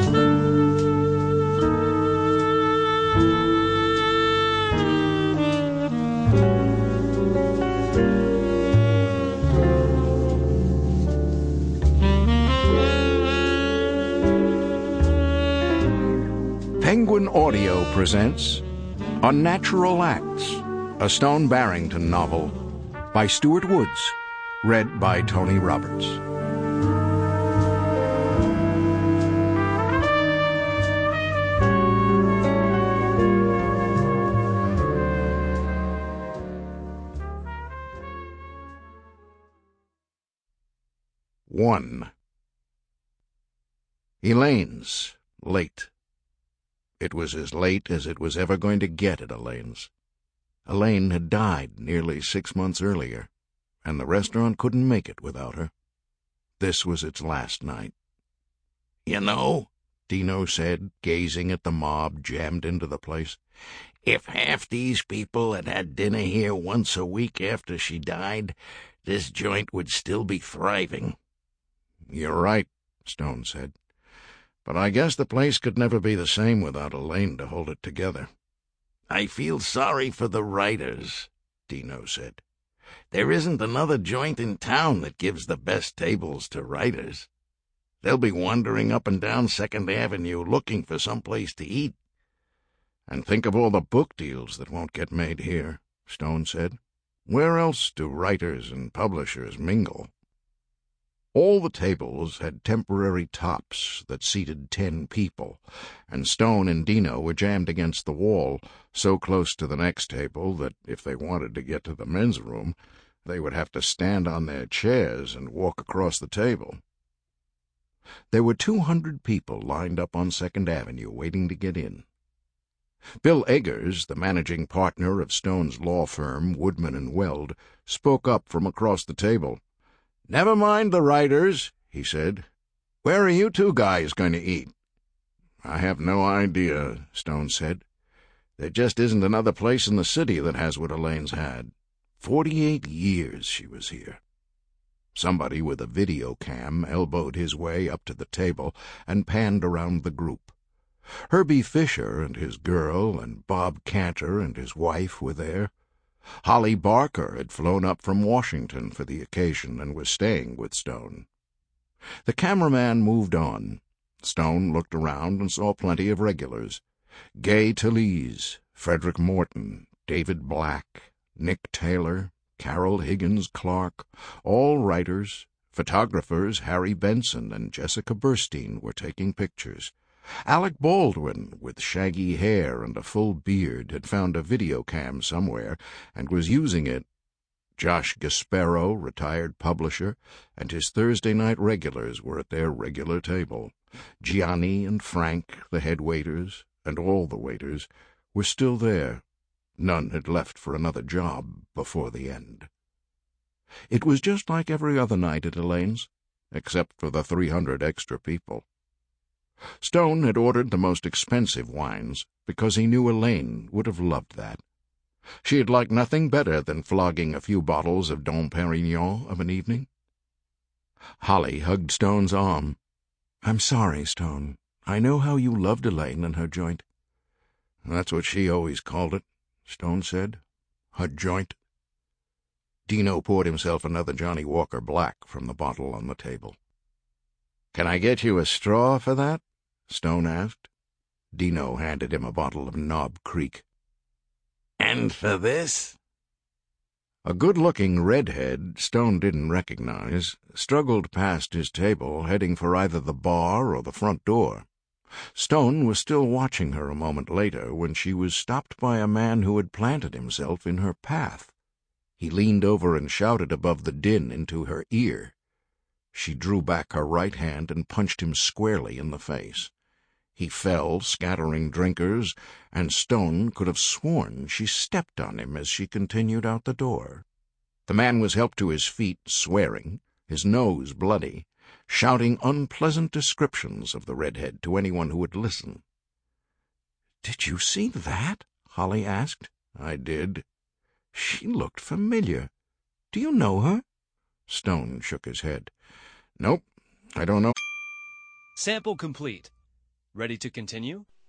Penguin Audio presents Unnatural Acts, a Stone Barrington novel by Stuart Woods, read by Tony Roberts. One. Elaine's late. It was as late as it was ever going to get at Elaine's. Elaine had died nearly 6 months earlier, and the restaurant couldn't make it without her. This was its last night. "You know," Dino said, gazing at the mob jammed into the place, "if half these people had had dinner here once a week after she died, this joint would still be thriving." "You're right," Stone said. "But I guess the place could never be the same without Elaine to hold it together." "I feel sorry for the writers," Dino said. "There isn't another joint in town that gives the best tables to writers. They'll be wandering up and down 2nd Avenue looking for some place to eat." "And think of all the book deals that won't get made here," Stone said. "Where else do writers and publishers mingle?" All the tables had temporary tops that seated 10 people, and Stone and Dino were jammed against the wall, so close to the next table that if they wanted to get to the men's room, they would have to stand on their chairs and walk across the table. There were 200 people lined up on 2nd Avenue waiting to get in. Bill Eggers, the managing partner of Stone's law firm, Woodman & Weld, spoke up from across the table. "Never mind the writers," he said. "Where are you two guys going to eat?" "I have no idea," Stone said. "There just isn't another place in the city that has what Elaine's had. 48 years she was here." Somebody with a video cam elbowed his way up to the table and panned around the group. Herbie Fisher and his girl and Bob Cantor and his wife were there. Holly Barker had flown up from Washington for the occasion and was staying with Stone. The cameraman moved on. Stone looked around and saw plenty of regulars. Gay Talese, Frederick Morton, David Black, Nick Taylor, Carol Higgins Clark, all writers. Photographers Harry Benson and Jessica Burstein were taking pictures. Alec Baldwin, with shaggy hair and a full beard, had found a video cam somewhere and was using it. Josh Gasparo, retired publisher, and his Thursday night regulars were at their regular table. Gianni and Frank, the head waiters, and all the waiters, were still there. None had left for another job before the end. It was just like every other night at Elaine's, except for the 300 extra people. Stone had ordered the most expensive wines because he knew Elaine would have loved that. She had liked nothing better than flogging a few bottles of Dom Perignon of an evening. Holly hugged Stone's arm. "I'm sorry, Stone. I know how you loved Elaine and her joint." "That's what she always called it," Stone said. "Her joint." Dino poured himself another Johnny Walker Black from the bottle on the table. "Can I get you a straw for that?" Stone asked. Dino handed him a bottle of Knob Creek. "And for this?" A good-looking redhead Stone didn't recognize struggled past his table, heading for either the bar or the front door. Stone was still watching her a moment later when she was stopped by a man who had planted himself in her path. He leaned over and shouted above the din into her ear. She drew back her right hand and punched him squarely in the face. He fell, scattering drinkers, and Stone could have sworn she stepped on him as she continued out the door. The man was helped to his feet, swearing, his nose bloody, shouting unpleasant descriptions of the redhead to anyone who would listen. "Did you see that?" Holly asked. "I did." "She looked familiar. Do you know her?" Stone shook his head. "Nope, I don't know." Sample complete. Ready to continue?